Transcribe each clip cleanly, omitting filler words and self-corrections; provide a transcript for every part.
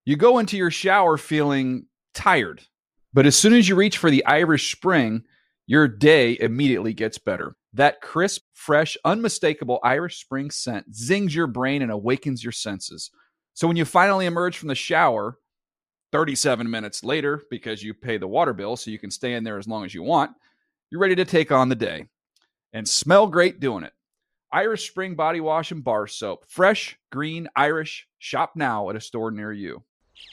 You go into your shower feeling tired, but as soon as you reach for the Irish Spring, your day immediately gets better. That crisp, fresh, unmistakable Irish Spring scent zings your brain and awakens your senses. So when you finally emerge from the shower 37 minutes later, because you pay the water bill so you can stay in there as long as you want, you're ready to take on the day and smell great doing it. Irish Spring Body Wash and Bar Soap. Fresh, green, Irish. Shop now at a store near you.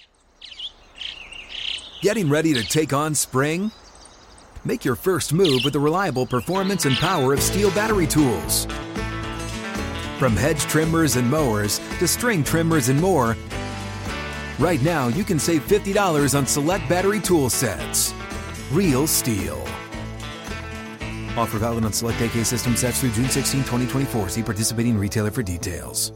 Getting ready to take on spring? Make your first move with the reliable performance and power of Steel battery tools. From hedge trimmers and mowers to string trimmers and more, right now you can save $50 on select battery tool sets. Real Steel. Offer valid on select AK system sets through June 16, 2024. See participating retailer for details.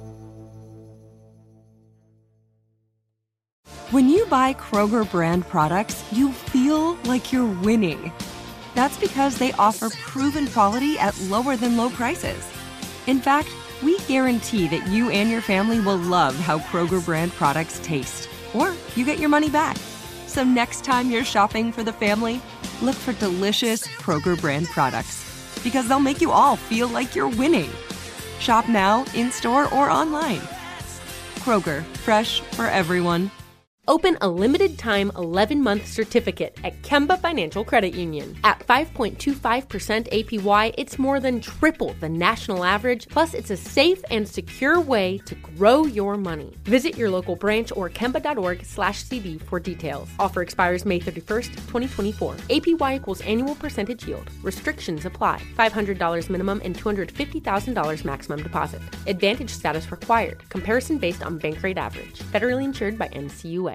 When you buy Kroger brand products, you feel like you're winning. That's because they offer proven quality at lower than low prices. In fact, we guarantee that you and your family will love how Kroger brand products taste, or you get your money back. So next time you're shopping for the family, look for delicious Kroger brand products, because they'll make you all feel like you're winning. Shop now, in-store, or online. Kroger, fresh for everyone. Open a limited-time 11-month certificate at Kemba Financial Credit Union. At 5.25% APY, it's more than triple the national average, plus it's a safe and secure way to grow your money. Visit your local branch or kemba.org/cb for details. Offer expires May 31st, 2024. APY equals annual percentage yield. Restrictions apply. $500 minimum and $250,000 maximum deposit. Advantage status required. Comparison based on bank rate average. Federally insured by NCUA.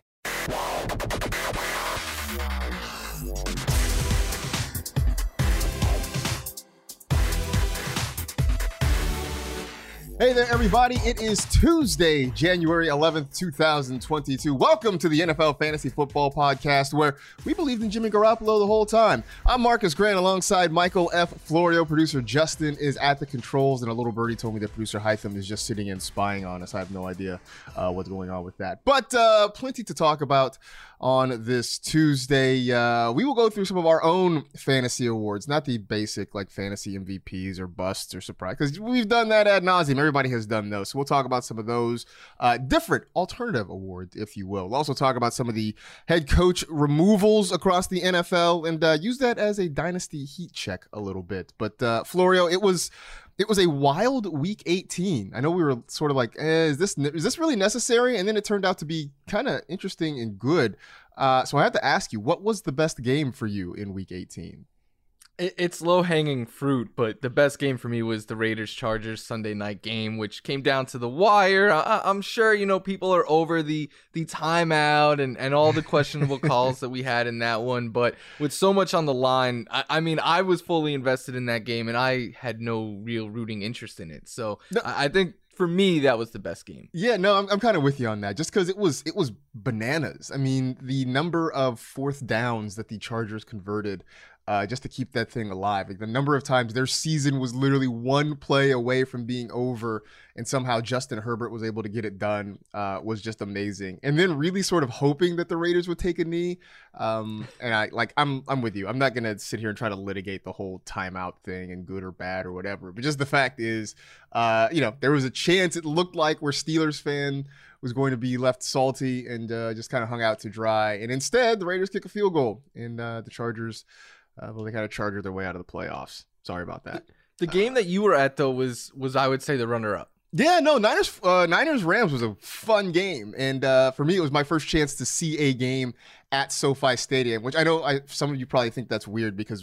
Hey there, everybody. It is Tuesday, January 11th, 2022. Welcome to the NFL Fantasy Football Podcast, where we believed in Jimmy Garoppolo the whole time. I'm Marcus Grant alongside Michael F. Florio. Producer Justin is at the controls, and a little birdie told me that producer Hytham is just sitting and spying on us. I have no idea what's going on with that. But plenty to talk about on this Tuesday. We will go through some of our own fantasy awards, not the basic like fantasy MVPs or busts or surprise, because we've done that ad nauseum. Everybody has done those. So we'll talk about some of those different alternative awards, if you will. We'll also talk about some of the head coach removals across the NFL and use that as a dynasty heat check a little bit. But Florio, it was a wild week 18. I know we were sort of like, is this really necessary? And then it turned out to be kind of interesting and good. So I have to ask you, what was the best game for you in week 18? It's low-hanging fruit, but the best game for me was the Raiders-Chargers Sunday night game, which came down to the wire. I'm sure, people are over the timeout and all the questionable calls that we had in that one, but with so much on the line, I was fully invested in that game, and I had no real rooting interest in it. So no. I think for me, that was the best game. Yeah, no, I'm kind of with you on that, just because it was bananas. I mean, the number of fourth downs that the Chargers converted just to keep that thing alive. Like the number of times their season was literally one play away from being over, and somehow Justin Herbert was able to get it done was just amazing. And then really sort of hoping that the Raiders would take a knee. And I'm with you. I'm not gonna sit here and try to litigate the whole timeout thing and good or bad or whatever. But just the fact is, there was a chance it looked like where Steelers fan was going to be left salty and just kind of hung out to dry. And instead, the Raiders kick a field goal, and the Chargers. They kind of charged their way out of the playoffs. Sorry about that. The game that you were at, though, was I would say the runner-up. Yeah, no, Niners-Rams was a fun game. And for me, it was my first chance to see a game at SoFi Stadium, which I know some of you probably think that's weird because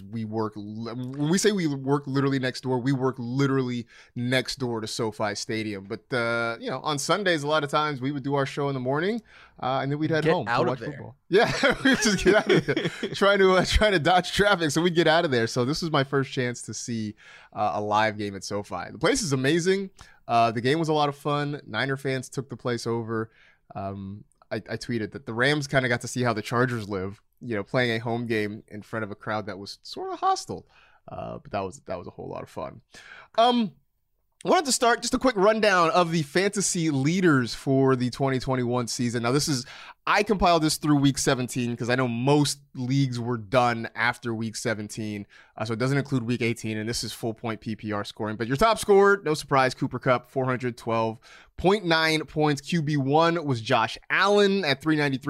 when we say we work literally next door, we work literally next door to SoFi Stadium. But, on Sundays, a lot of times we would do our show in the morning and then we'd head home to watch football. Yeah, we'd just get out of there, trying to dodge traffic. So we'd get out of there. So this was my first chance to see a live game at SoFi. The place is amazing. The game was a lot of fun. Niner fans took the place over. I tweeted that the Rams kind of got to see how the Chargers live, playing a home game in front of a crowd that was sort of hostile. But that was a whole lot of fun. I wanted to start just a quick rundown of the fantasy leaders for the 2021 season. Now, I compiled this through week 17 because I know most leagues were done after week 17. So it doesn't include week 18, and this is full point PPR scoring. But your top scorer, no surprise, Cooper Kupp, 412.9 points. QB1 was Josh Allen at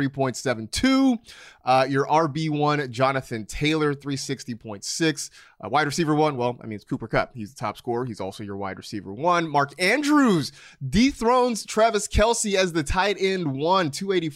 393.72. Your RB1, Jonathan Taylor, 360.6. Wide receiver 1, well, I mean, it's Cooper Kupp. He's the top scorer. He's also your wide receiver 1. Mark Andrews dethrones Travis Kelce as the tight end 1,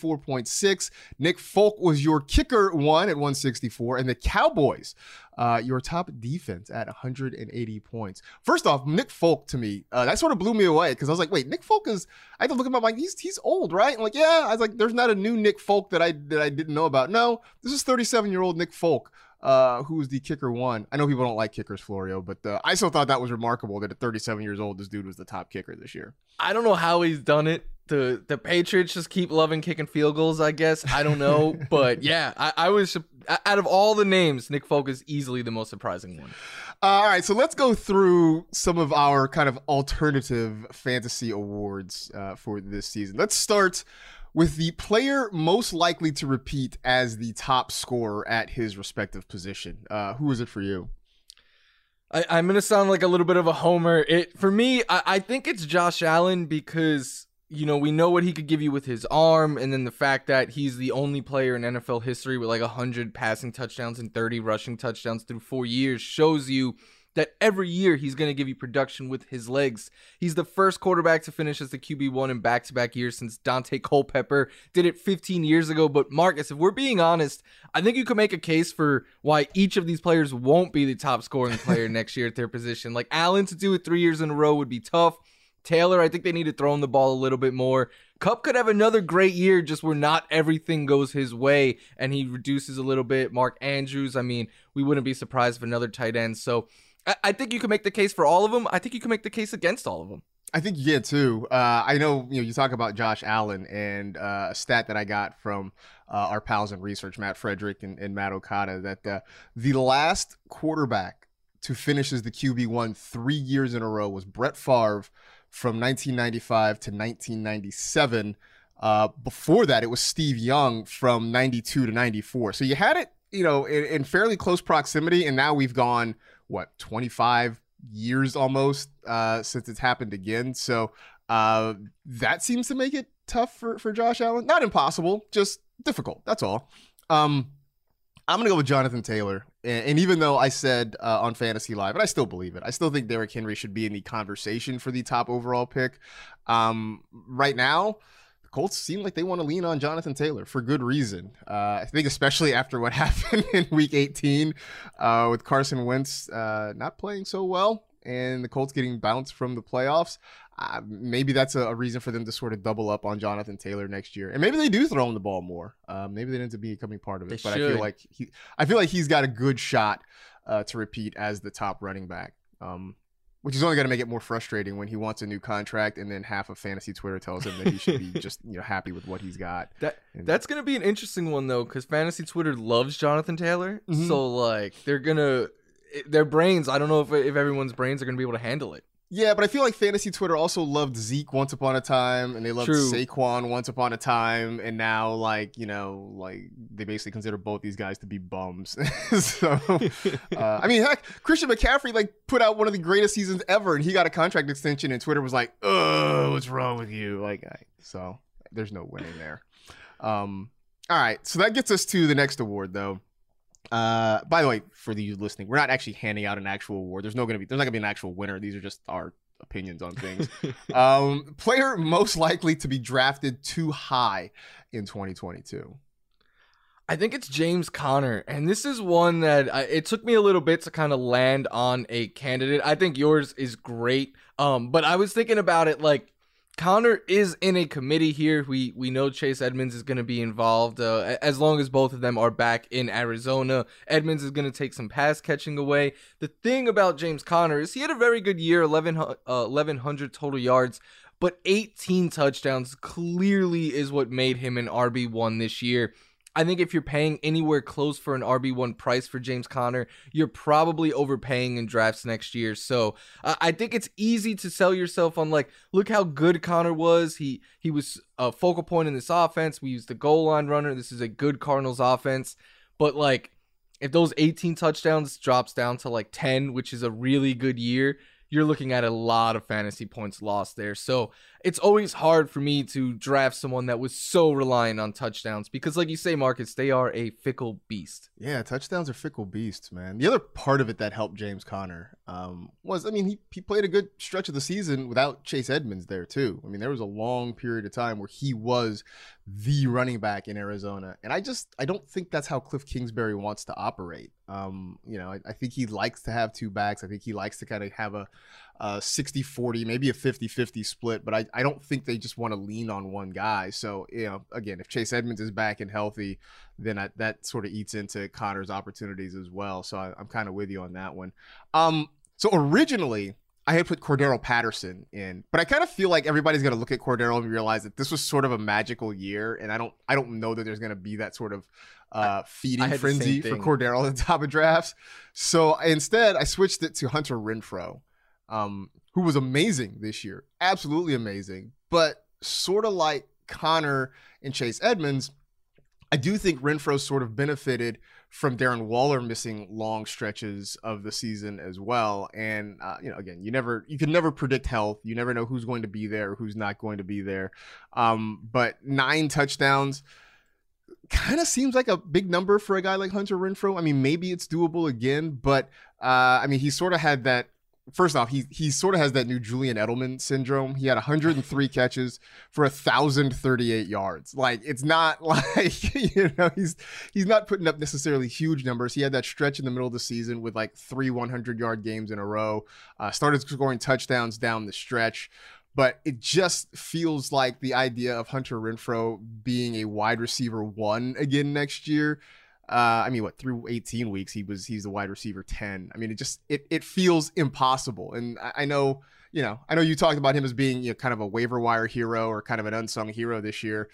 284.6. Nick Folk was your kicker 1 at 164. And the Cowboys, your top defense at 180 points. First off, Nick Folk to me, that sort of blew me away because I was like, wait, Nick Folk I had to look him up. I'm like, he's old, right? And like, yeah, I was like, there's not a new Nick Folk that I didn't know about. No, this is 37-year-old Nick Folk, who is the kicker 1. I know people don't like kickers, Florio, but I still thought that was remarkable that at 37 years old, this dude was the top kicker this year. I don't know how he's done it. The Patriots just keep loving kicking field goals, I guess. I don't know. But yeah, I was, out of all the names, Nick Folk is easily the most surprising one. All right, so let's go through some of our kind of alternative fantasy awards for this season. Let's start with the player most likely to repeat as the top scorer at his respective position. Who is it for you? I'm going to sound like a little bit of a homer. For me, I think it's Josh Allen because, we know what he could give you with his arm, and then the fact that he's the only player in NFL history with like 100 passing touchdowns and 30 rushing touchdowns through 4 years shows you that every year he's going to give you production with his legs. He's the first quarterback to finish as the QB1 in back-to-back years since Dante Culpepper did it 15 years ago. But Marcus, if we're being honest, I think you could make a case for why each of these players won't be the top scoring player next year at their position. Like Allen to do it 3 years in a row would be tough. Taylor, I think they need to throw him the ball a little bit more. Kupp could have another great year just where not everything goes his way and he reduces a little bit. Mark Andrews, I mean, we wouldn't be surprised if another tight end. So I think you can make the case for all of them. I think you can make the case against all of them. I think you can too. I know you talk about Josh Allen, and a stat that I got from our pals in research, Matt Frederick and Matt Okada, that the last quarterback to finish as the QB1 3 years in a row was Brett Favre from 1995 to 1997. Before that, it was Steve Young from 92 to 94. So you had it, in fairly close proximity, and now we've gone 25 years almost since it's happened again. So that seems to make it tough for Josh Allen. Not impossible, just difficult. That's all. I'm going to go with Jonathan Taylor. And even though I said on Fantasy Live, and I still believe it, I still think Derrick Henry should be in the conversation for the top overall pick. Right now, the Colts seem like they want to lean on Jonathan Taylor for good reason. I think especially after what happened in Week 18 with Carson Wentz not playing so well and the Colts getting bounced from the playoffs. Maybe that's a reason for them to sort of double up on Jonathan Taylor next year. And maybe they do throw him the ball more. Maybe they need to be becoming part of it. But I feel like he's got a good shot to repeat as the top running back. Which is only going to make it more frustrating when he wants a new contract and then half of fantasy Twitter tells him that he should be just happy with what he's got. That's going to be an interesting one, though, because fantasy Twitter loves Jonathan Taylor. Mm-hmm. So, like, their brains, I don't know if everyone's brains are going to be able to handle it. Yeah, but I feel like fantasy Twitter also loved Zeke once upon a time, and they loved Saquon once upon a time, and now, they basically consider both these guys to be bums. So, I mean, heck, Christian McCaffrey, put out one of the greatest seasons ever, and he got a contract extension, and Twitter was like, "Oh, what's wrong with you?" So there's no winning there. All right, so that gets us to the next award, though. By the way, for the you listening, we're not actually handing out an actual award. There's not gonna be an actual winner. These are just our opinions on things. Player most likely to be drafted too high in 2022. I think it's James Conner, and this is one that it took me a little bit to kind of land on a candidate. I think yours is great, but I was thinking about it Conner is in a committee here. We know Chase Edmonds is going to be involved as long as both of them are back in Arizona. Edmonds is going to take some pass catching away. The thing about James Conner is he had a very good year, 1,100 total yards, but 18 touchdowns clearly is what made him an RB1 this year. I think if you're paying anywhere close for an RB1 price for James Conner, you're probably overpaying in drafts next year. So I think it's easy to sell yourself on like, look how good Conner was. He was a focal point in this offense. We used the goal line runner. This is a good Cardinals offense. But like, if those 18 touchdowns drops down to like 10, which is a really good year, you're looking at a lot of fantasy points lost there. So it's always hard for me to draft someone that was so reliant on touchdowns because, like you say, Marcus, they are a fickle beast. Yeah, touchdowns are fickle beasts, man. The other part of it that helped James Conner was, I mean, he played a good stretch of the season without Chase Edmonds there, too. I mean, there was a long period of time where he was the running back in Arizona. And I don't think that's how Cliff Kingsbury wants to operate. I think he likes to have two backs. I think he likes to kind of have a 60-40, maybe a 50-50 split, but I don't think they just want to lean on one guy. So, again, if Chase Edmonds is back and healthy, then that sort of eats into Conner's opportunities as well. So I'm kind of with you on that one. So originally, I had put Cordero Patterson in, but I kind of feel like everybody's going to look at Cordero and realize that this was sort of a magical year, and I don't know that there's going to be that sort of feeding frenzy for Cordero at the top of drafts. So instead, I switched it to Hunter Renfrow, who was amazing this year, absolutely amazing, but sort of like Conner and Chase Edmonds, I do think Renfrow sort of benefited from Darren Waller missing long stretches of the season as well. And, again, you can never predict health. You never know who's going to be there, who's not going to be there. But 9 touchdowns kind of seems like a big number for a guy like Hunter Renfrow. I mean, maybe it's doable again, but he sort of had that. First off, he sort of has that new Julian Edelman syndrome. He had 103 catches for 1,038 yards. Like, it's not like, he's not putting up necessarily huge numbers. He had that stretch in the middle of the season with like 3 100-yard games in a row. Started scoring touchdowns down the stretch. But it just feels like the idea of Hunter Renfrow being a wide receiver 1 again next year. Through 18 weeks, he's the wide receiver 10. I mean, it feels impossible. And I know you talked about him as being, kind of a waiver wire hero or kind of an unsung hero this year.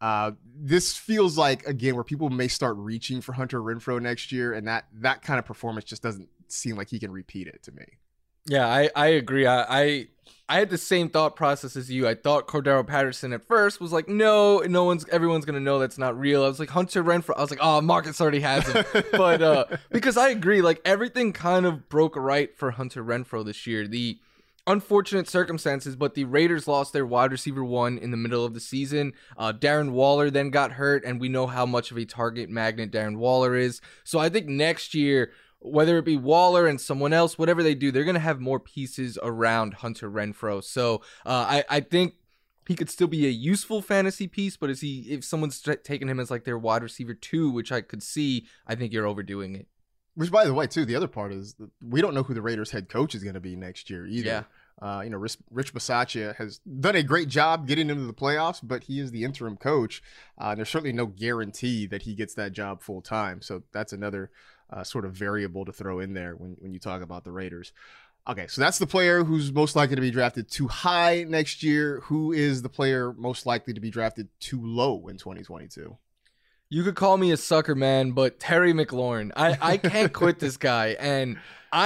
This feels like, again, where people may start reaching for Hunter Renfrow next year. And that kind of performance just doesn't seem like he can repeat it to me. Yeah, I agree. I had the same thought process as you. I thought Cordero Patterson at first was like, everyone's gonna know that's not real. I was like, Hunter Renfrow. I was like, oh, Marcus already has him. But because I agree, like everything kind of broke right for Hunter Renfrow this year. The unfortunate circumstances, but the Raiders lost their wide receiver 1 in the middle of the season. Darren Waller then got hurt, and we know how much of a target magnet Darren Waller is. So I think next year, whether it be Waller and someone else, whatever they do, they're going to have more pieces around Hunter Renfrow. So I think he could still be a useful fantasy piece, but if someone's taking him as like their wide receiver 2, which I could see, I think you're overdoing it. Which, by the way, too, the other part is we don't know who the Raiders head coach is going to be next year either. Yeah. Rich Bisaccia has done a great job getting into the playoffs, but he is the interim coach. There's certainly no guarantee that he gets that job full time. So that's another sort of variable to throw in there when you talk about the Raiders. Okay, so that's the player who's most likely to be drafted too high next year. Who is the player most likely to be drafted too low in 2022? You could call me a sucker, man, but Terry McLaurin. I can't quit this guy. And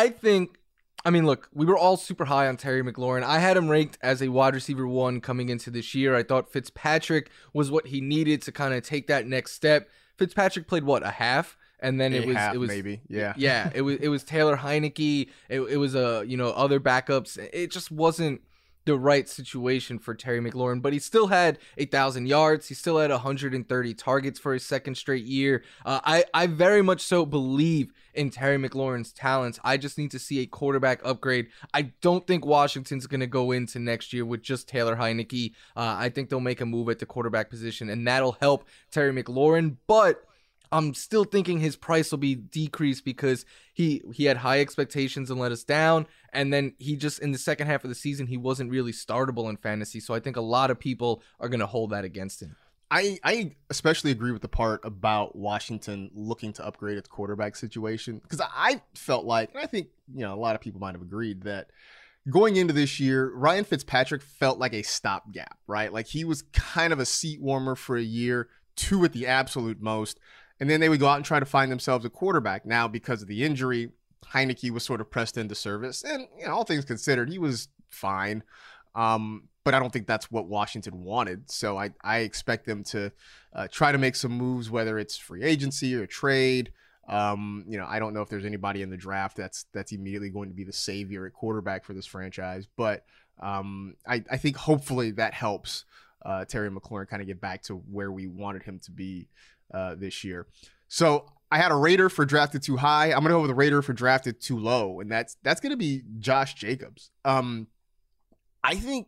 look, we were all super high on Terry McLaurin. I had him ranked as a wide receiver 1 coming into this year. I thought Fitzpatrick was what he needed to kind of take that next step. Fitzpatrick played a half? And then it was maybe, yeah. Yeah, it was Taylor Heineke. It was other backups. It just wasn't the right situation for Terry McLaurin, but he still had 1,000 yards. He still had 130 targets for his second straight year. I very much so believe in Terry McLaurin's talents. I just need to see a quarterback upgrade. I don't think Washington's going to go into next year with just Taylor Heineke. I think they'll make a move at the quarterback position, and that'll help Terry McLaurin, but I'm still thinking his price will be decreased because he had high expectations and let us down. And then he just, in the second half of the season, he wasn't really startable in fantasy. So I think a lot of people are going to hold that against him. I especially agree with the part about Washington looking to upgrade its quarterback situation. Because I felt like, and I think, a lot of people might have agreed that going into this year, Ryan Fitzpatrick felt like a stopgap, right? Like he was kind of a seat warmer for a year. 2 at the absolute most. And then they would go out and try to find themselves a quarterback. Now, because of the injury, Heineke was sort of pressed into service. And all things considered, he was fine. But I don't think that's what Washington wanted. So I expect them to try to make some moves, whether it's free agency or trade. I don't know if there's anybody in the draft that's immediately going to be the savior at quarterback for this franchise. But I think hopefully that helps Terry McLaurin kind of get back to where we wanted him to be this year. So I had a Raider for drafted too high. I'm going to go with a Raider for drafted too low, and that's going to be Josh Jacobs. I think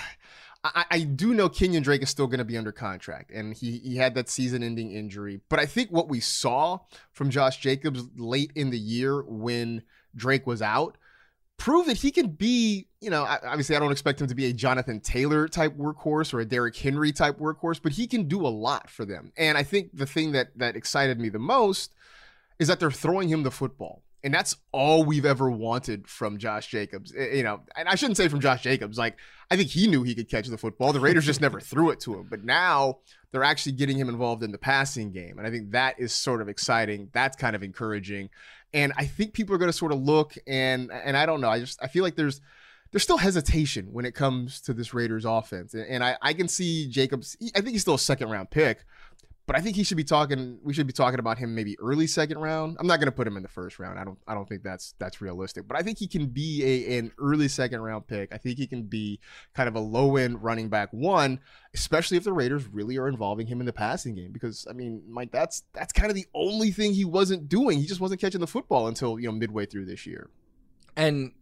I do know Kenyon Drake is still going to be under contract, and he had that season-ending injury. But I think what we saw from Josh Jacobs late in the year when Drake was out proved that he can be, obviously I don't expect him to be a Jonathan Taylor type workhorse or a Derrick Henry type workhorse, but he can do a lot for them. And I think the thing that excited me the most is that they're throwing him the football. And that's all we've ever wanted from Josh Jacobs. And I shouldn't say from Josh Jacobs. Like, I think he knew he could catch the football. The Raiders just never threw it to him. But now they're actually getting him involved in the passing game. And I think that is sort of exciting. That's kind of encouraging. And I think people are going to sort of look and I don't know. I feel like there's still hesitation when it comes to this Raiders offense. And I can see Jacobs. I think he's still a second-round pick. But I think we should be talking about him maybe early second round. I'm not going to put him in the first round. I don't think that's realistic. But I think he can be an early second round pick. I think he can be kind of a low end running back one, especially if the Raiders really are involving him in the passing game. Because I mean, Mike, that's kind of the only thing he wasn't doing. He just wasn't catching the football until midway through this year. And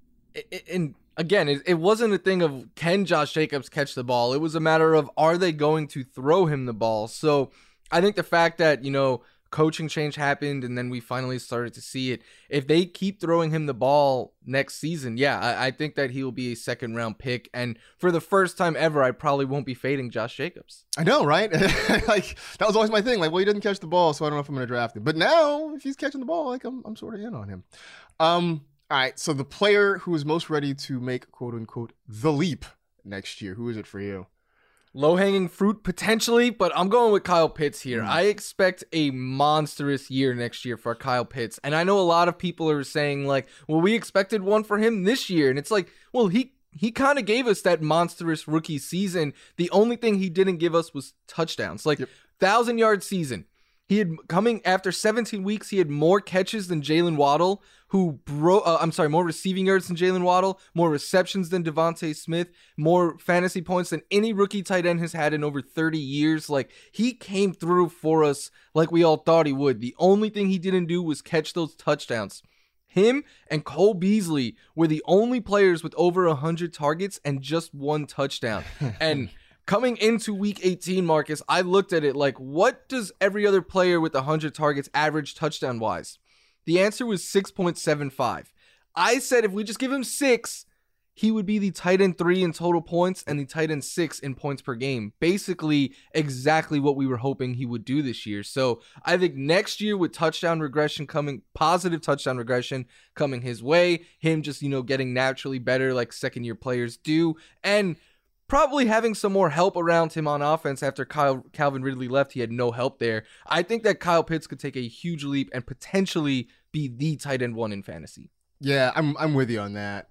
again, it wasn't a thing of can Josh Jacobs catch the ball. It was a matter of are they going to throw him the ball. So I think the fact that, coaching change happened and then we finally started to see it, if they keep throwing him the ball next season, I think that he will be a second round pick. And for the first time ever, I probably won't be fading Josh Jacobs. I know, right? Like, that was always my thing. Like, well, he didn't catch the ball, so I don't know if I'm going to draft him. But now, if he's catching the ball, like, I'm sort of in on him. All right, so the player who is most ready to make, quote unquote, the leap next year, who is it for you? Low-hanging fruit, potentially, but I'm going with Kyle Pitts here. I expect a monstrous year next year for Kyle Pitts. And I know a lot of people are saying, like, well, we expected one for him this year. And it's like, well, he kind of gave us that monstrous rookie season. The only thing he didn't give us was touchdowns. Like, 1,000-yard season. He had, coming after 17 weeks, he had more catches than Jalen Waddle, more receiving yards than Jalen Waddle, more receptions than Devontae Smith, more fantasy points than any rookie tight end has had in over 30 years. Like, he came through for us like we all thought he would. The only thing he didn't do was catch those touchdowns. Him and Cole Beasley were the only players with over 100 targets and just 1 touchdown. And coming into week 18, Marcus, I looked at it like, what does every other player with 100 targets average touchdown-wise? The answer was 6.75. I said if we just give him 6, he would be the tight end 3 in total points and the tight end 6 in points per game. Basically, exactly what we were hoping he would do this year. So I think next year with positive touchdown regression coming his way, him just, getting naturally better like second-year players do, and probably having some more help around him on offense after Calvin Ridley left. He had no help there. I think that Kyle Pitts could take a huge leap and potentially be the tight end 1 in fantasy. Yeah, I'm with you on that.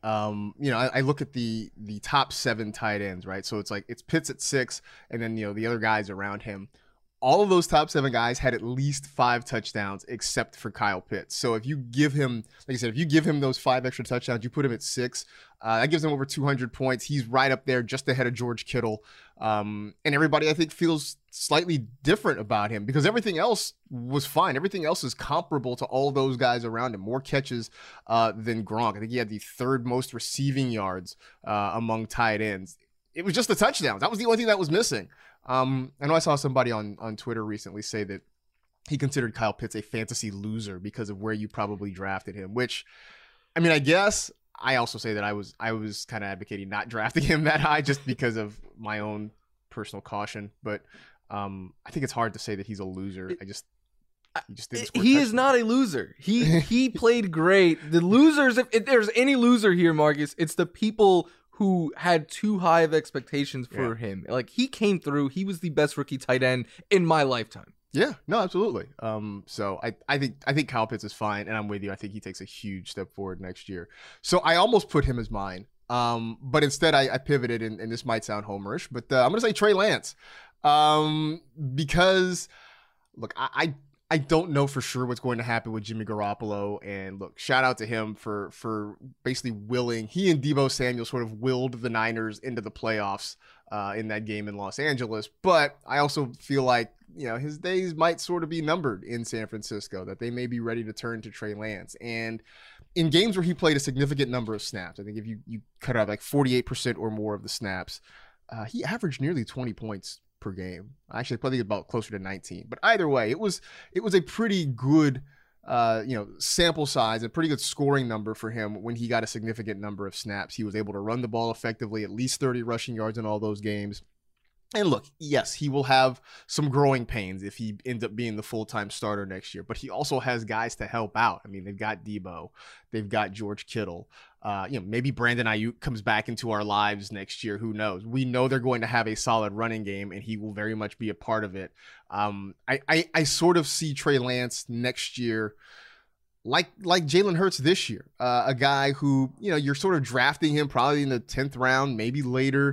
I look at the top 7 tight ends, right? So it's Pitts at 6, and then the other guys around him. All of those top 7 guys had at least 5 touchdowns except for Kyle Pitts. So if you give him, like I said, if you give him those 5 extra touchdowns, you put him at 6, that gives him over 200 points. He's right up there just ahead of George Kittle. And everybody, I think, feels slightly different about him because everything else was fine. Everything else is comparable to all those guys around him. More catches than Gronk. I think he had the 3rd most receiving yards among tight ends. It was just the touchdowns. That was the only thing that was missing. I know I saw somebody on Twitter recently say that he considered Kyle Pitts a fantasy loser because of where you probably drafted him, which, I mean, I guess I also say that I was kind of advocating not drafting him that high just because of my own personal caution. But I think it's hard to say that he's a loser. He just didn't score. He is not a loser. He played great. The losers, if there's any loser here, Marcus, it's the people who had too high of expectations for him. Like, he came through. He was the best rookie tight end in my lifetime. Yeah, no, absolutely. So I think Kyle Pitts is fine, and I'm with you. I think he takes a huge step forward next year. So I almost put him as mine, but instead I pivoted, and this might sound homerish, but I'm going to say Trey Lance, because look, I don't know for sure what's going to happen with Jimmy Garoppolo, and look, shout out to him for basically he and Deebo Samuel sort of willed the Niners into the playoffs in that game in Los Angeles. But I also feel like, his days might sort of be numbered in San Francisco, that they may be ready to turn to Trey Lance. And in games where he played a significant number of snaps, I think if you cut out like 48% or more of the snaps, he averaged nearly 20 points per game. Actually, probably about closer to 19. But either way, it was a pretty good sample size, a pretty good scoring number for him when he got a significant number of snaps. He was able to run the ball effectively, at least 30 rushing yards in all those games. And look, yes, he will have some growing pains if he ends up being the full-time starter next year, but he also has guys to help out. I mean, they've got Deebo, they've got George Kittle. Maybe Brandon Ayuk comes back into our lives next year. Who knows? We know they're going to have a solid running game, and he will very much be a part of it. I sort of see Trey Lance next year like Jalen Hurts this year, a guy who, you're sort of drafting him probably in the 10th round, maybe later.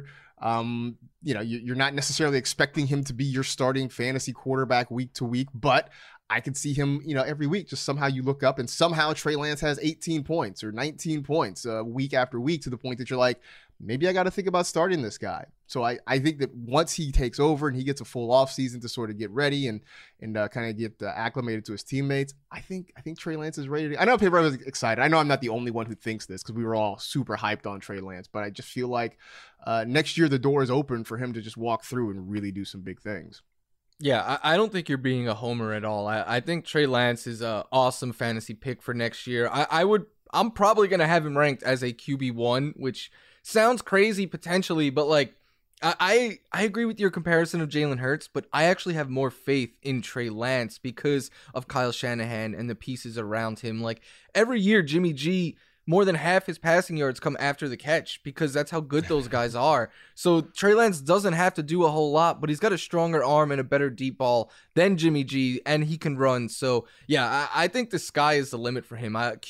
You're not necessarily expecting him to be your starting fantasy quarterback week to week, but I could see him, every week, just somehow you look up and somehow Trey Lance has 18 points or 19 points week after week, to the point that you're like, maybe I got to think about starting this guy. So I think that once he takes over and he gets a full off season to sort of get ready and kind of get acclimated to his teammates, I think Trey Lance is ready. I know people are excited. I know I'm not the only one who thinks this, because we were all super hyped on Trey Lance, but I just feel like next year the door is open for him to just walk through and really do some big things. Yeah, I don't think you're being a homer at all. I think Trey Lance is an awesome fantasy pick for next year. I'm probably going to have him ranked as a QB1, which sounds crazy potentially, but like, I agree with your comparison of Jalen Hurts, but I actually have more faith in Trey Lance because of Kyle Shanahan and the pieces around him. Like, every year, Jimmy G, more than half his passing yards come after the catch, because that's how good those guys are. So Trey Lance doesn't have to do a whole lot, but he's got a stronger arm and a better deep ball than Jimmy G, and he can run. So yeah, I think the sky is the limit for him.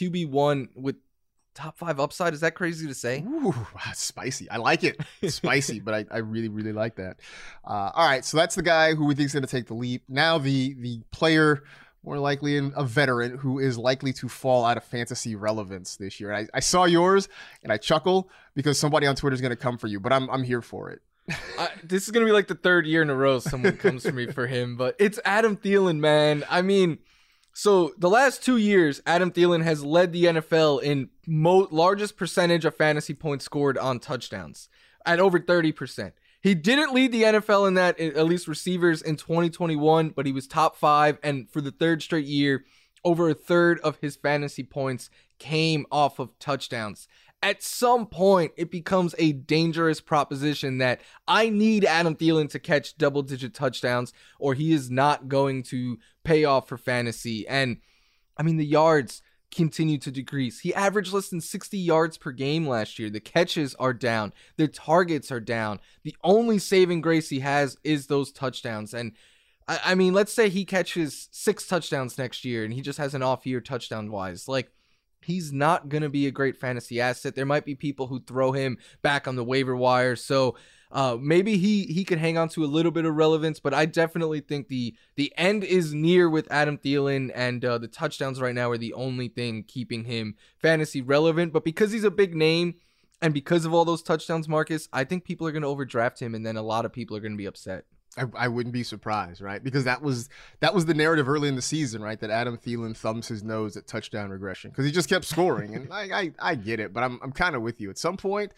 QB1 with top 5 upside. Is that crazy to say? Ooh, that's spicy. I like it. It's spicy, but I really, really like that. All right, so that's the guy who we think is going to take the leap. Now the player, more likely a veteran, who is likely to fall out of fantasy relevance this year. I saw yours and I chuckle because somebody on Twitter is going to come for you, but I'm here for it. This is going to be like the 3rd year in a row someone comes for me for him, but it's Adam Thielen, man. I mean, so the last 2 years, Adam Thielen has led the NFL in largest percentage of fantasy points scored on touchdowns at over 30%. He didn't lead the NFL in that, at least receivers, in 2021, but he was top 5. And for the 3rd straight year, over a third of his fantasy points came off of touchdowns. At some point, it becomes a dangerous proposition that I need Adam Thielen to catch double-digit touchdowns, or he is not going to pay off for fantasy. And, I mean, the yards continue to decrease. He averaged less than 60 yards per game last year. The catches are down. The targets are down. The only saving grace he has is those touchdowns. And, I mean, let's say he catches 6 touchdowns next year and he just has an off year touchdown-wise. Like, he's not going to be a great fantasy asset. There might be people who throw him back on the waiver wire. So maybe he could hang on to a little bit of relevance, but I definitely think the end is near with Adam Thielen, and the touchdowns right now are the only thing keeping him fantasy relevant. But because he's a big name and because of all those touchdowns, Marcus, I think people are going to overdraft him, and then a lot of people are going to be upset. I wouldn't be surprised, right? Because that was the narrative early in the season, right? That Adam Thielen thumbs his nose at touchdown regression because he just kept scoring, and I get it, but I'm kind of with you. At some point,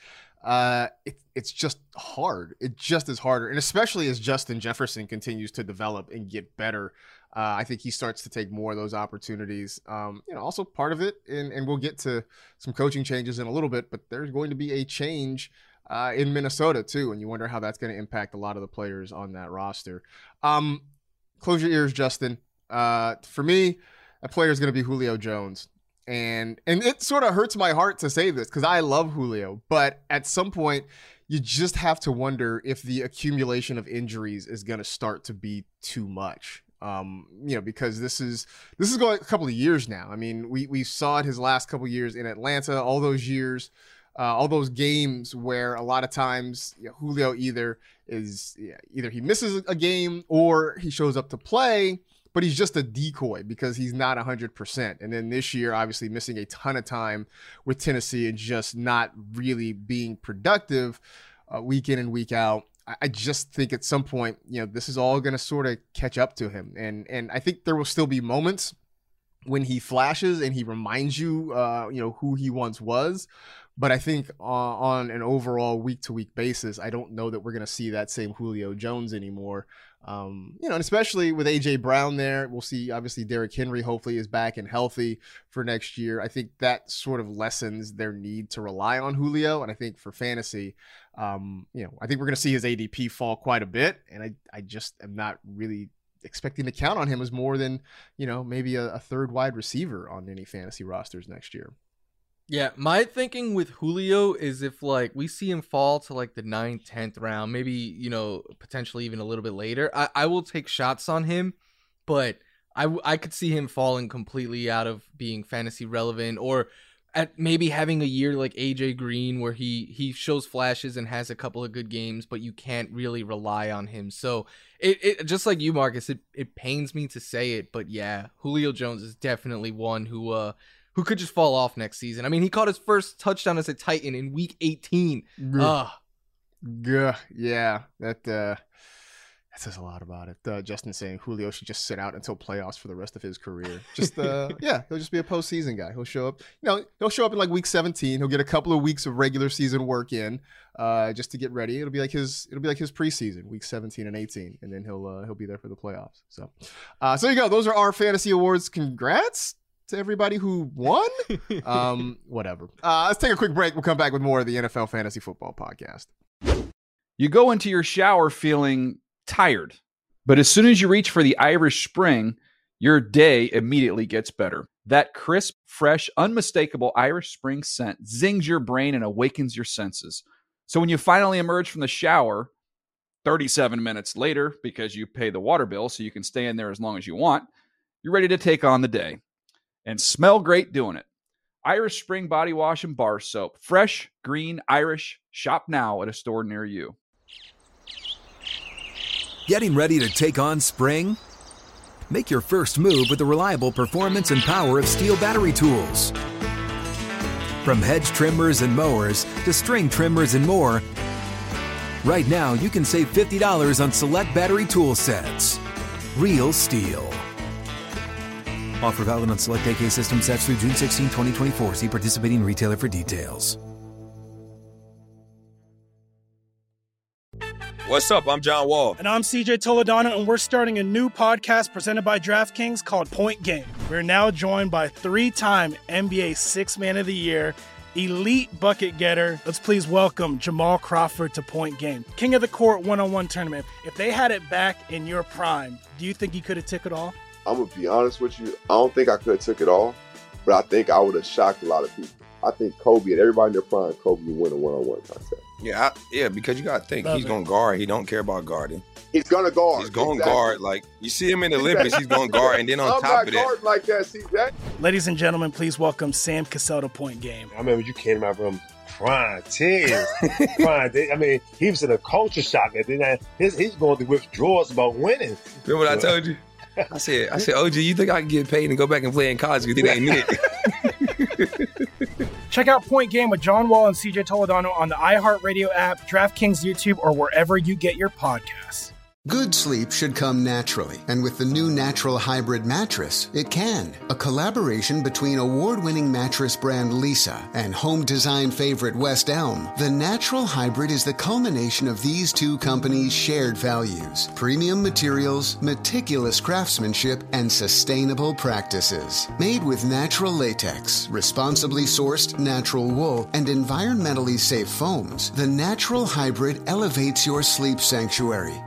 it's just hard. It just is harder, and especially as Justin Jefferson continues to develop and get better, I think he starts to take more of those opportunities. Also part of it, and we'll get to some coaching changes in a little bit, but there's going to be a change in Minnesota too, and you wonder how that's going to impact a lot of the players on that roster. Close your ears, Justin. For me, that player is going to be Julio Jones, And it sort of hurts my heart to say this because I love Julio, but at some point you just have to wonder if the accumulation of injuries is going to start to be too much. Because this is going a couple of years now. I mean, we saw it his last couple of years in Atlanta, all those years, all those games where a lot of times Julio either he misses a game or he shows up to play, but he's just a decoy because he's not 100%. And then this year, obviously missing a ton of time with Tennessee and just not really being productive week in and week out. I just think at some point, this is all going to sort of catch up to him. And I think there will still be moments when he flashes and he reminds you, who he once was. But I think on an overall week-to-week basis, I don't know that we're going to see that same Julio Jones anymore. And especially with A.J. Brown there, we'll see, obviously, Derrick Henry hopefully is back and healthy for next year. I think that sort of lessens their need to rely on Julio. And I think for fantasy, I think we're going to see his ADP fall quite a bit. And I just am not really expecting to count on him as more than, maybe a third wide receiver on any fantasy rosters next year. Yeah, my thinking with Julio is if we see him fall to the 9th, 10th round, maybe, potentially even a little bit later, I will take shots on him, but I could see him falling completely out of being fantasy relevant, or at maybe having a year like AJ Green where he shows flashes and has a couple of good games, but you can't really rely on him. So it just like you, Marcus, it pains me to say it, but yeah, Julio Jones is definitely one who could just fall off next season. I mean, he caught his first touchdown as a Titan in week 18. Yeah, that says a lot about it. Justin saying Julio should just sit out until playoffs for the rest of his career. Just he'll just be a postseason guy. He'll show up. He'll show up in week 17. He'll get a couple of weeks of regular season work in, just to get ready. It'll be like his preseason, week 17 and 18, and then he'll be there for the playoffs. So there you go. Those are our fantasy awards. Congrats to everybody who won. Whatever. Let's take a quick break. We'll come back with more of the NFL Fantasy Football Podcast. You go into your shower feeling tired, but as soon as you reach for the Irish Spring, your day immediately gets better. That crisp, fresh, unmistakable Irish Spring scent zings your brain and awakens your senses. So when you finally emerge from the shower 37 minutes later, because you pay the water bill so you can stay in there as long as you want, you're ready to take on the day. And smell great doing it. Irish Spring Body Wash and Bar Soap. Fresh, green, Irish. Shop now at a store near you. Getting ready to take on spring? Make your first move with the reliable performance and power of Steel battery tools. From hedge trimmers and mowers to string trimmers and more, right now you can save $50 on select battery tool sets. Real Steel. Offer valid on select AK system sets through June 16, 2024. See participating retailer for details. What's up? I'm John Wall. And I'm CJ Toledano, and we're starting a new podcast presented by DraftKings called Point Game. We're now joined by 3-time NBA Sixth Man of the Year, elite bucket getter. Let's please welcome Jamal Crawford to Point Game. King of the Court one-on-one tournament. If they had it back in your prime, do you think you could have took it all? I'm going to be honest with you. I don't think I could have took it all, but I think I would have shocked a lot of people. I think Kobe and everybody in their prime, Kobe would win a one-on-one contest. Yeah, because you got to think he's going to guard. He don't care about guarding. He's going to guard. He's going to guard. Like, you see him in the Olympics, he's going to guard. And then on top of that. I'm not guarding like that, CJ. Ladies and gentlemen, please welcome Sam Cassell to Point Game. I remember you came out from prime 10. I mean, he was in a culture shock. And then he's going through withdrawals about winning. Remember what I told you? I said, OG, you think I can get paid and go back and play in college because it ain't it? Check out Point Game with John Wall and CJ Toledano on the iHeartRadio app, DraftKings YouTube, or wherever you get your podcasts. Good sleep should come naturally, and with the new Natural Hybrid mattress, it can. A collaboration between award-winning mattress brand Leesa and home design favorite West Elm, the Natural Hybrid is the culmination of these two companies' shared values: premium materials, meticulous craftsmanship, and sustainable practices. Made with natural latex, responsibly sourced natural wool, and environmentally safe foams, the Natural Hybrid elevates your sleep sanctuary. Indulge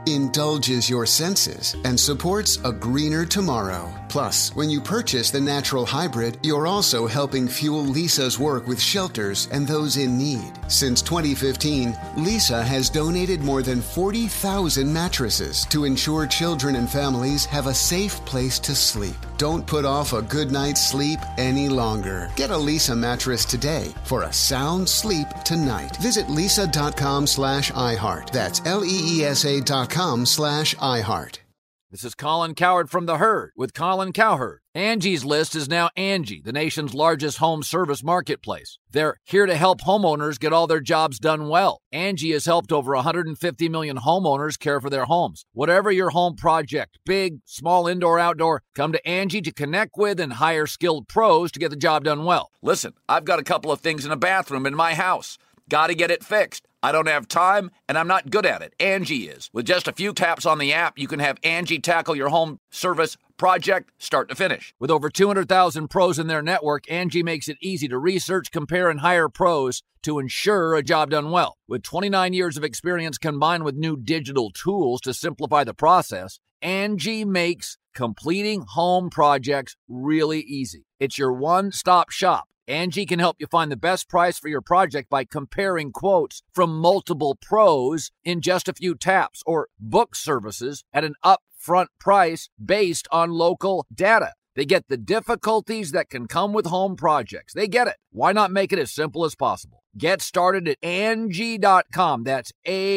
indulges your senses and supports a greener tomorrow. Plus, when you purchase the natural hybrid, you're also helping fuel Lisa's work with shelters and those in need. Since 2015, Lisa has donated more than 40,000 mattresses to ensure children and families have a safe place to sleep. Don't put off a good night's sleep any longer. Get a Lisa mattress today for a sound sleep tonight. Visit lisa.com/iHeart. That's LEESA.com/iHeart. This is Colin Cowherd from The Herd with Colin Cowherd. Angie's List is now Angie, the nation's largest home service marketplace. They're here to help homeowners get all their jobs done well. Angie has helped over 150 million homeowners care for their homes. Whatever your home project, big, small, indoor, outdoor, come to Angie to connect with and hire skilled pros to get the job done well. Listen, I've got a couple of things in a bathroom in my house. Got to get it fixed. I don't have time, and I'm not good at it. Angie is. With just a few taps on the app, you can have Angie tackle your home service project start to finish. With over 200,000 pros in their network, Angie makes it easy to research, compare, and hire pros to ensure a job done well. With 29 years of experience combined with new digital tools to simplify the process, Angie makes completing home projects really easy. It's your one-stop shop. Angie can help you find the best price for your project by comparing quotes from multiple pros in just a few taps, or book services at an upfront price based on local data. They get the difficulties that can come with home projects. They get it. Why not make it as simple as possible? Get started at Angie.com. That's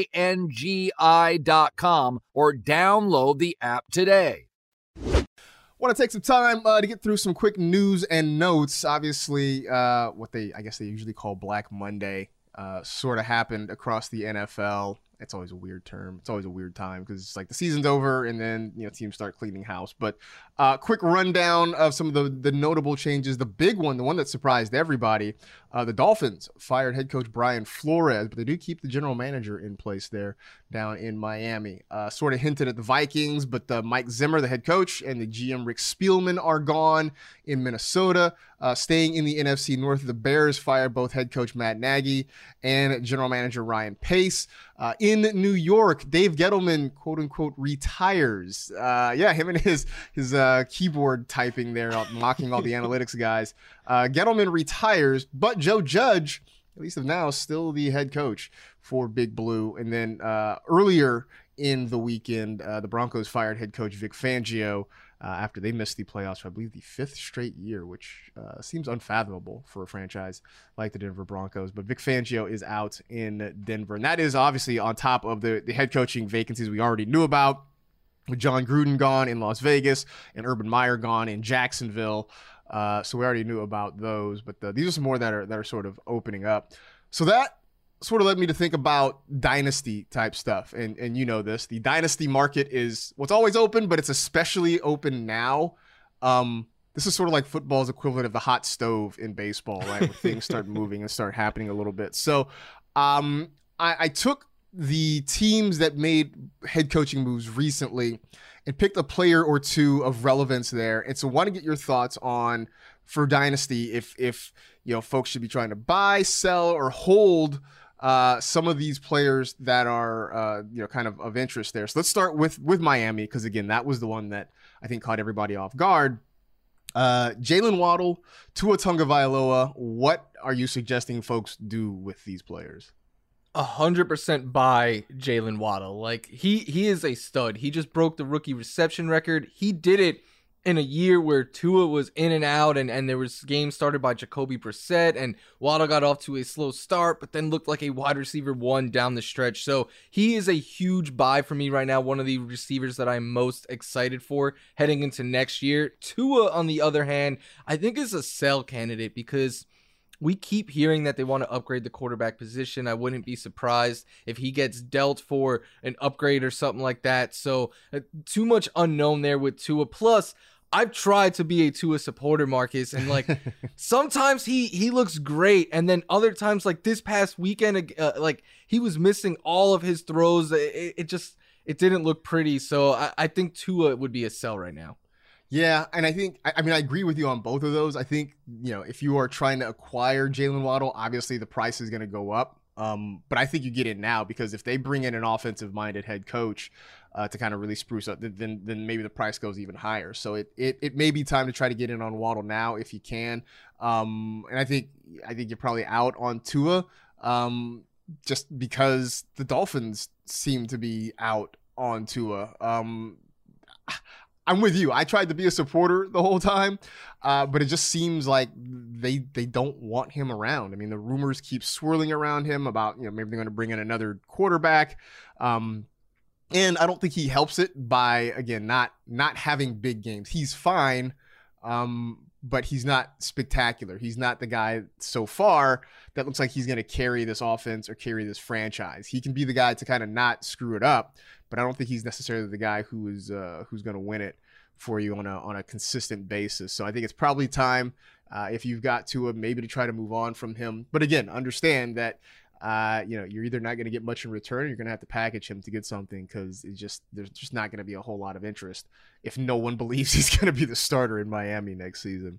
ANGI.com, or download the app today. Want to take some time to get through some quick news and notes. Obviously, what they usually call Black Monday sort of happened across the NFL. It's always a weird term. It's always a weird time because it's like the season's over and then, teams start cleaning house. But quick rundown of some of the notable changes. The big one, the one that surprised everybody, the Dolphins fired head coach Brian Flores, but they do keep the general manager in place there down in Miami. Sort of hinted at the Vikings, but Mike Zimmer, the head coach, and the GM Rick Spielman are gone in Minnesota. Staying in the NFC North, the Bears fired both head coach Matt Nagy and general manager Ryan Pace. In New York, Dave Gettleman, quote unquote, retires. Him and his keyboard typing there, mocking all the analytics guys. Gettleman retires, but Joe Judge, at least of now, still the head coach for Big Blue. And then earlier in the weekend, the Broncos fired head coach Vic Fangio after they missed the playoffs for, I believe, the 5th straight year, which seems unfathomable for a franchise like the Denver Broncos. But Vic Fangio is out in Denver. And that is obviously on top of the head coaching vacancies we already knew about, with John Gruden gone in Las Vegas and Urban Meyer gone in Jacksonville. So we already knew about those. But these are some more that are sort of opening up. So that sort of led me to think about dynasty type stuff. And you know this, the dynasty market is what's always open, but it's especially open now. This is sort of like football's equivalent of the hot stove in baseball, right? Where things start moving and start happening a little bit. So I took the teams that made head coaching moves recently and picked a player or two of relevance there. And so I want to get your thoughts on, for dynasty, if folks should be trying to buy, sell, or hold some of these players that are kind of interest there. So let's start with Miami, because again, that was the one that I think caught everybody off guard. Jalen Waddle, Tua Tagovailoa, what are you suggesting folks do with these players? 100% buy Jalen Waddle. Like, he is a stud. He just broke the rookie reception record. He did it in a year where Tua was in and out, and there was games started by Jacoby Brissett, and Waddle got off to a slow start, but then looked like a wide receiver one down the stretch. So he is a huge buy for me right now, one of the receivers that I'm most excited for heading into next year. Tua, on the other hand, I think is a sell candidate because we keep hearing that they want to upgrade the quarterback position. I wouldn't be surprised if he gets dealt for an upgrade or something like that. So too much unknown there with Tua. Plus, I've tried to be a Tua supporter, Marcus, and like sometimes he looks great, and then other times, like this past weekend, like he was missing all of his throws. It didn't look pretty. So I think Tua would be a sell right now. Yeah, and I think, I agree with you on both of those. I think, if you are trying to acquire Jalen Waddle, obviously the price is going to go up. But I think you get it now, because if they bring in an offensive-minded head coach, to kind of really spruce up, then maybe the price goes even higher. So it may be time to try to get in on Waddle now if you can. And I think you're probably out on Tua, just because the Dolphins seem to be out on Tua. I'm with you. I tried to be a supporter the whole time, but it just seems like they don't want him around. I mean, the rumors keep swirling around him about, maybe they're going to bring in another quarterback. And I don't think he helps it by, again, not having big games. He's fine, but he's not spectacular. He's not the guy so far that looks like he's going to carry this offense or carry this franchise. He can be the guy to kind of not screw it up, but I don't think he's necessarily the guy who's going to win it for you on a consistent basis. So I think it's probably time, if you've got to maybe to try to move on from him. But again, understand that you're either not going to get much in return, or you're going to have to package him to get something, because there's just not going to be a whole lot of interest if no one believes he's going to be the starter in Miami next season.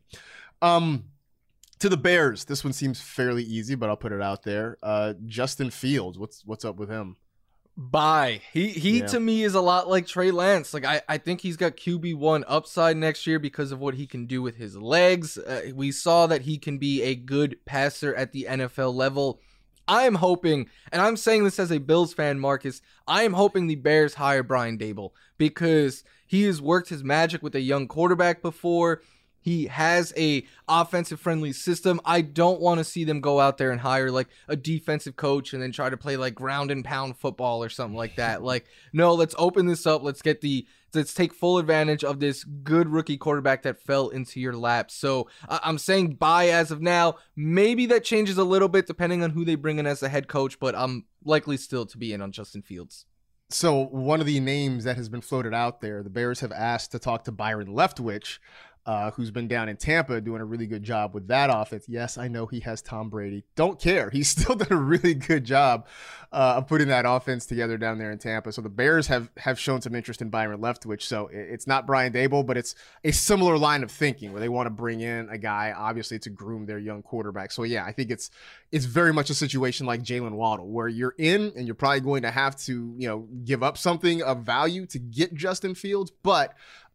To the Bears, this one seems fairly easy, but I'll put it out there. Justin Fields, what's up with him? Bye. He to me is a lot like Trey Lance. Like I think he's got QB1 upside next year because of what he can do with his legs. We saw that he can be a good passer at the NFL level. I am hoping, and I'm saying this as a Bills fan, Marcus, I am hoping the Bears hire Brian Daboll, because he has worked his magic with a young quarterback before. He has a offensive friendly system. I don't want to see them go out there and hire like a defensive coach and then try to play like ground and pound football or something like that. Like, no, let's open this up. Let's take full advantage of this good rookie quarterback that fell into your lap. So I'm saying bye as of now. Maybe that changes a little bit depending on who they bring in as the head coach, but I'm likely still to be in on Justin Fields. So one of the names that has been floated out there, the Bears have asked to talk to Byron Leftwich, who's been down in Tampa doing a really good job with that offense. Yes, I know he has Tom Brady. Don't care. He's still done a really good job of putting that offense together down there in Tampa. So the Bears have shown some interest in Byron Leftwich. So it's not Brian Daboll, but it's a similar line of thinking where they want to bring in a guy, obviously, to groom their young quarterback. So yeah, I think it's very much a situation like Jalen Waddle, where you're in and you're probably going to have to, give up something of value to get Justin Fields. But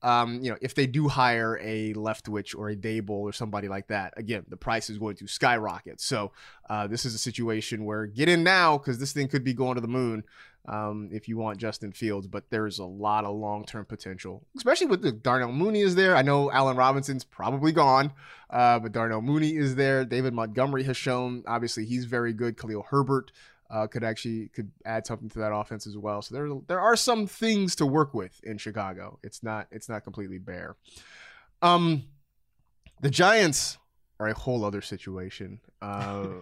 if they do hire a Leftwich or a Daboll or somebody like that, again, the price is going to skyrocket. So this is a situation where get in now, because this thing could be going to the moon if you want Justin Fields. But there's a lot of long-term potential, especially with the Darnell Mooney is there. I know Allen Robinson's probably gone, but Darnell Mooney is there. David Montgomery has shown, obviously, he's very good. Khalil Herbert could add something to that offense as well. So there are some things to work with in Chicago. It's not completely bare. The Giants are a whole other situation. I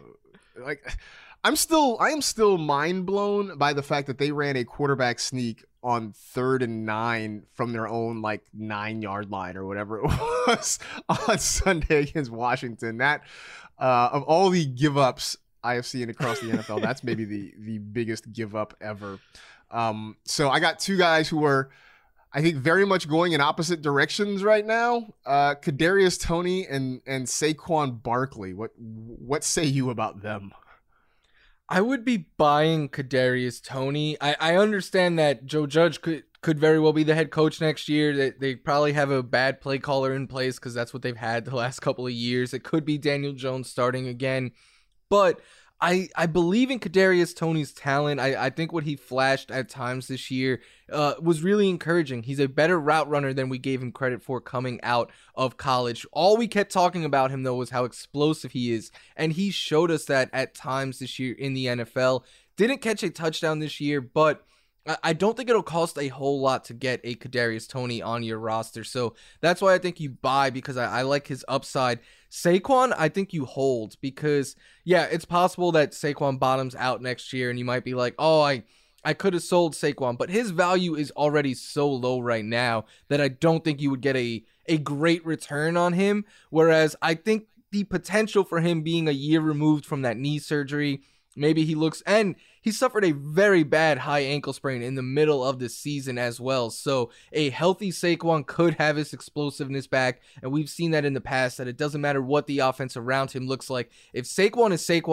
am still mind blown by the fact that they ran a quarterback sneak on 3rd and 9 from their own 9-yard line or whatever it was on Sunday against Washington. That of all the give ups I have seen across the NFL, that's maybe the biggest give up ever. So I got two guys who are, I think, very much going in opposite directions right now. Kadarius Toney and Saquon Barkley. What say you about them? I would be buying Kadarius Toney. I understand that Joe Judge could very well be the head coach next year. They probably have a bad play caller in place because that's what they've had the last couple of years. It could be Daniel Jones starting again. But I believe in Kadarius Toney's talent. I think what he flashed at times this year was really encouraging. He's a better route runner than we gave him credit for coming out of college. All we kept talking about him, though, was how explosive he is. And he showed us that at times this year in the NFL. Didn't catch a touchdown this year, but I don't think it'll cost a whole lot to get a Kadarius Toney on your roster. So that's why I think you buy, because I like his upside. Saquon, I think you hold, because, yeah, it's possible that Saquon bottoms out next year and you might be like, oh, I could have sold Saquon, but his value is already so low right now that I don't think you would get a great return on him. Whereas I think the potential for him being a year removed from that knee surgery, maybe he suffered a very bad high ankle sprain in the middle of the season as well. So a healthy Saquon could have his explosiveness back. And we've seen that in the past, that it doesn't matter what the offense around him looks like. If Saquon is Saquon,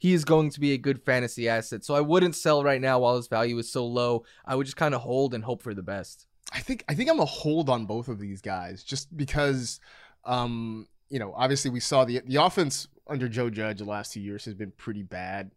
he is going to be a good fantasy asset. So I wouldn't sell right now while his value is so low. I would just kind of hold and hope for the best. I think I'm a hold on both of these guys just because, obviously we saw the offense under Joe Judge the last 2 years has been pretty bad.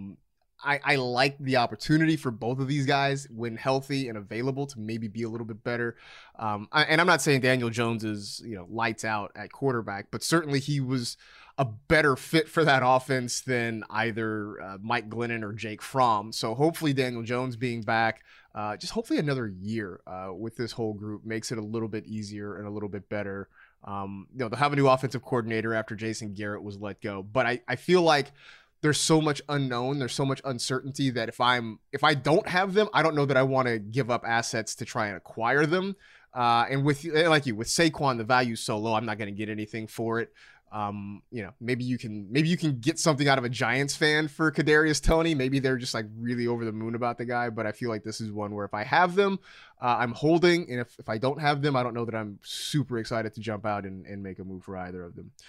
I like the opportunity for both of these guys when healthy and available to maybe be a little bit better. And I'm not saying Daniel Jones is, lights out at quarterback, but certainly he was a better fit for that offense than either Mike Glennon or Jake Fromm. So hopefully Daniel Jones being back, just hopefully another year with this whole group makes it a little bit easier and a little bit better. They'll have a new offensive coordinator after Jason Garrett was let go. But I feel like there's so much unknown, there's so much uncertainty that if I don't have them, I don't know that I want to give up assets to try and acquire them. And with Saquon, the value's so low, I'm not going to get anything for it. Maybe you can get something out of a Giants fan for Kadarius Toney. Maybe they're just like really over the moon about the guy, but I feel like this is one where if I have them, I'm holding, and if I don't have them, I don't know that I'm super excited to jump out and make a move for either of them.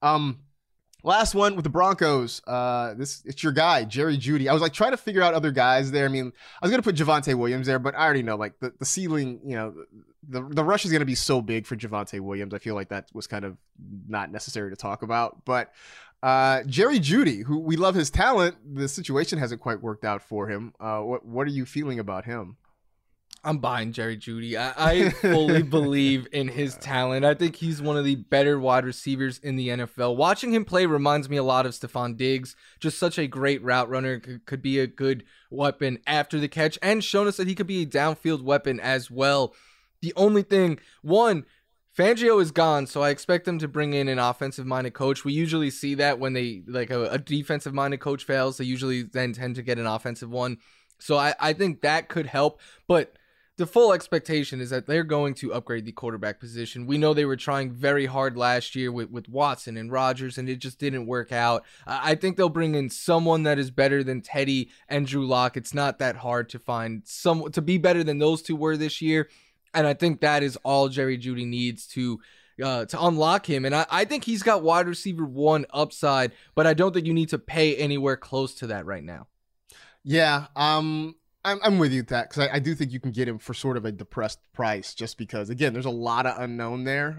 Last one with the Broncos. It's your guy, Jerry Jeudy. I was like trying to figure out other guys there. I mean, I was going to put Javonte Williams there, but I already know like the ceiling, the rush is going to be so big for Javonte Williams. I feel like that was kind of not necessary to talk about. But Jerry Jeudy, who we love his talent, the situation hasn't quite worked out for him. What are you feeling about him? I'm buying Jerry Jeudy. I fully believe in his talent. I think he's one of the better wide receivers in the NFL. Watching him play reminds me a lot of Stephon Diggs. Just such a great route runner. Could be a good weapon after the catch, and shown us that he could be a downfield weapon as well. The only thing, one, Fangio is gone, so I expect them to bring in an offensive-minded coach. We usually see that when they a defensive-minded coach fails, they usually then tend to get an offensive one. So I think that could help, but the full expectation is that they're going to upgrade the quarterback position. We know they were trying very hard last year with Watson and Rodgers, and it just didn't work out. I think they'll bring in someone that is better than Teddy and Drew Lock. It's not that hard to find someone to be better than those two were this year, and I think that is all Jerry Jeudy needs to unlock him. And I think he's got wide receiver one upside, but I don't think you need to pay anywhere close to that right now. Yeah, I'm with you with that, because I do think you can get him for sort of a depressed price, just because, again, there's a lot of unknown there.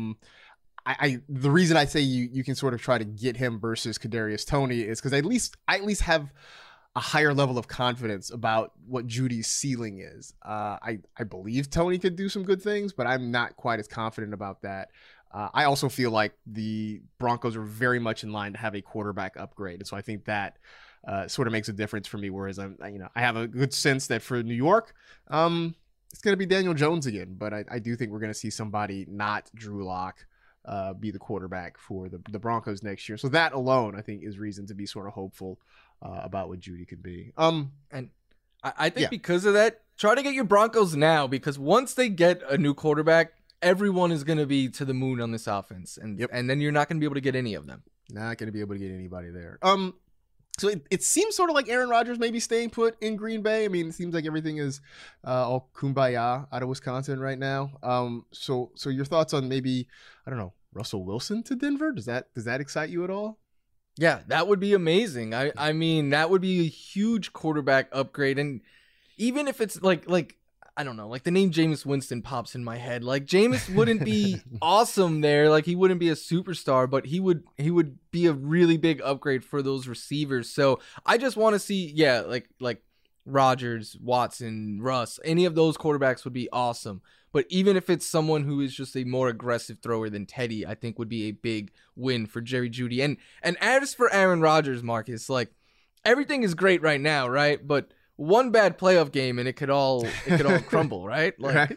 The reason I say you can sort of try to get him versus Kadarius Toney is because I at least have a higher level of confidence about what Jeudy's ceiling is. I believe Toney could do some good things, but I'm not quite as confident about that. I also feel like the Broncos are very much in line to have a quarterback upgrade, and so I think that sort of makes a difference for me. Whereas I have a good sense that for New York, it's going to be Daniel Jones again. But I do think we're going to see somebody not Drew Lock be the quarterback for the Broncos next year. So that alone, I think, is reason to be sort of hopeful about what Jeudy could be. And I think because of that, try to get your Broncos now, because once they get a new quarterback, everyone is going to be to the moon on this offense, and then you're not going to be able to get any of them. Not going to be able to get anybody there. So it seems sort of like Aaron Rodgers may be staying put in Green Bay. I mean, it seems like everything is all kumbaya out of Wisconsin right now. So your thoughts on maybe, I don't know, Russell Wilson to Denver? Does that excite you at all? Yeah, that would be amazing. I mean, that would be a huge quarterback upgrade. And even if it's like I don't know, like the name Jameis Winston pops in my head. Like Jameis wouldn't be awesome there. Like he wouldn't be a superstar, but he would be a really big upgrade for those receivers. So I just want to see, like Rodgers, Watson, Russ, any of those quarterbacks would be awesome. But even if it's someone who is just a more aggressive thrower than Teddy, I think would be a big win for Jerry Jeudy. And as for Aaron Rodgers, Marcus, like everything is great right now, right? But one bad playoff game and it could all crumble, right? Like, right.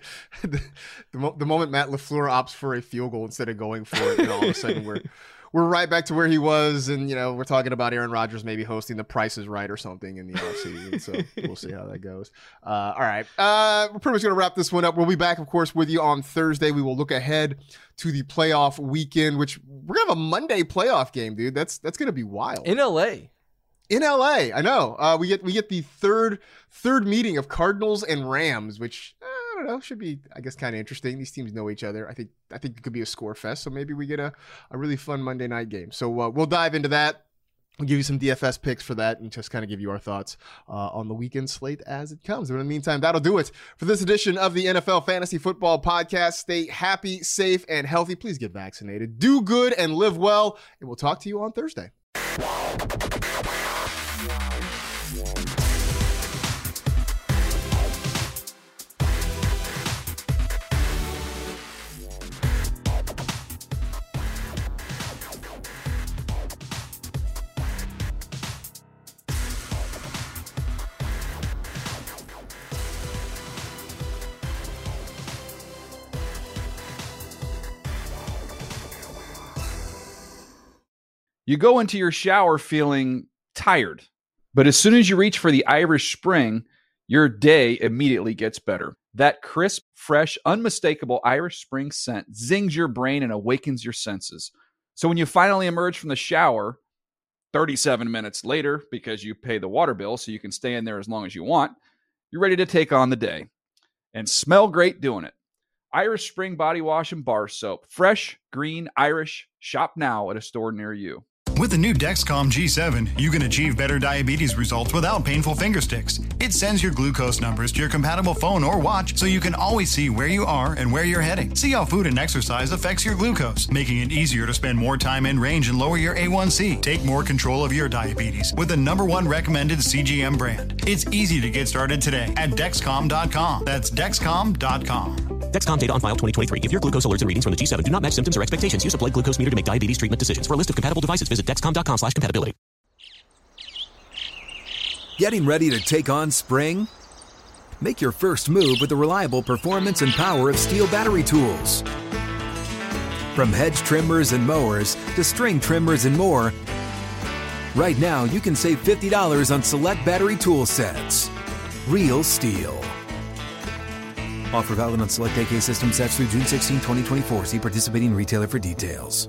The moment Matt LaFleur opts for a field goal instead of going for it, all of a sudden we're right back to where he was, and we're talking about Aaron Rodgers maybe hosting The Price is Right or something in the offseason. So we'll see how that goes. All right, we're pretty much going to wrap this one up. We'll be back, of course, with you on Thursday. We will look ahead to the playoff weekend, which we're gonna have a Monday playoff game, dude. That's gonna be wild in LA. In LA, I know. We get the third meeting of Cardinals and Rams, which I don't know, should be, I guess, kind of interesting. These teams know each other. I think it could be a score fest, so maybe we get a really fun Monday night game. So we'll dive into that We'll give you some DFS picks for that and just kind of give you our thoughts on the weekend slate as it comes. But in the meantime, that'll do it for this edition of the NFL Fantasy Football Podcast. Stay happy, safe, and healthy. Please get vaccinated. Do good and live well. And we'll talk to you on Thursday. You go into your shower feeling tired, but as soon as you reach for the Irish Spring, your day immediately gets better. That crisp, fresh, unmistakable Irish Spring scent zings your brain and awakens your senses. So when you finally emerge from the shower 37 minutes later, because you pay the water bill so you can stay in there as long as you want, you're ready to take on the day and smell great doing it. Irish Spring Body Wash and Bar Soap. Fresh, green, Irish. Shop now at a store near you. With the new Dexcom G7, you can achieve better diabetes results without painful finger sticks. It sends your glucose numbers to your compatible phone or watch so you can always see where you are and where you're heading. See how food and exercise affects your glucose, making it easier to spend more time in range and lower your A1C. Take more control of your diabetes with the #1 recommended CGM brand. It's easy to get started today at Dexcom.com. That's Dexcom.com. Dexcom data on file 2023. If your glucose alerts and readings from the G7 do not match symptoms or expectations, use a blood glucose meter to make diabetes treatment decisions. For a list of compatible devices, visit Dexcom.com/compatibility. Getting ready to take on spring? Make your first move with the reliable performance and power of Steel battery tools. From hedge trimmers and mowers to string trimmers and more, right now you can save $50 on select battery tool sets. Real Steel. Offer valid on select AK system sets through June 16, 2024. See participating retailer for details.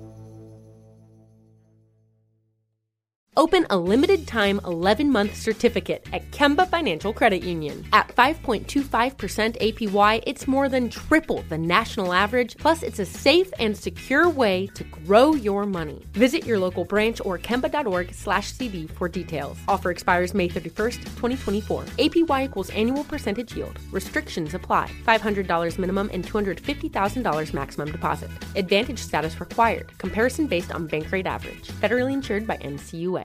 Open a limited-time 11-month certificate at Kemba Financial Credit Union. At 5.25% APY, it's more than triple the national average, plus it's a safe and secure way to grow your money. Visit your local branch or kemba.org/cb for details. Offer expires May 31st, 2024. APY equals annual percentage yield. Restrictions apply. $500 minimum and $250,000 maximum deposit. Advantage status required. Comparison based on bank rate average. Federally insured by NCUA.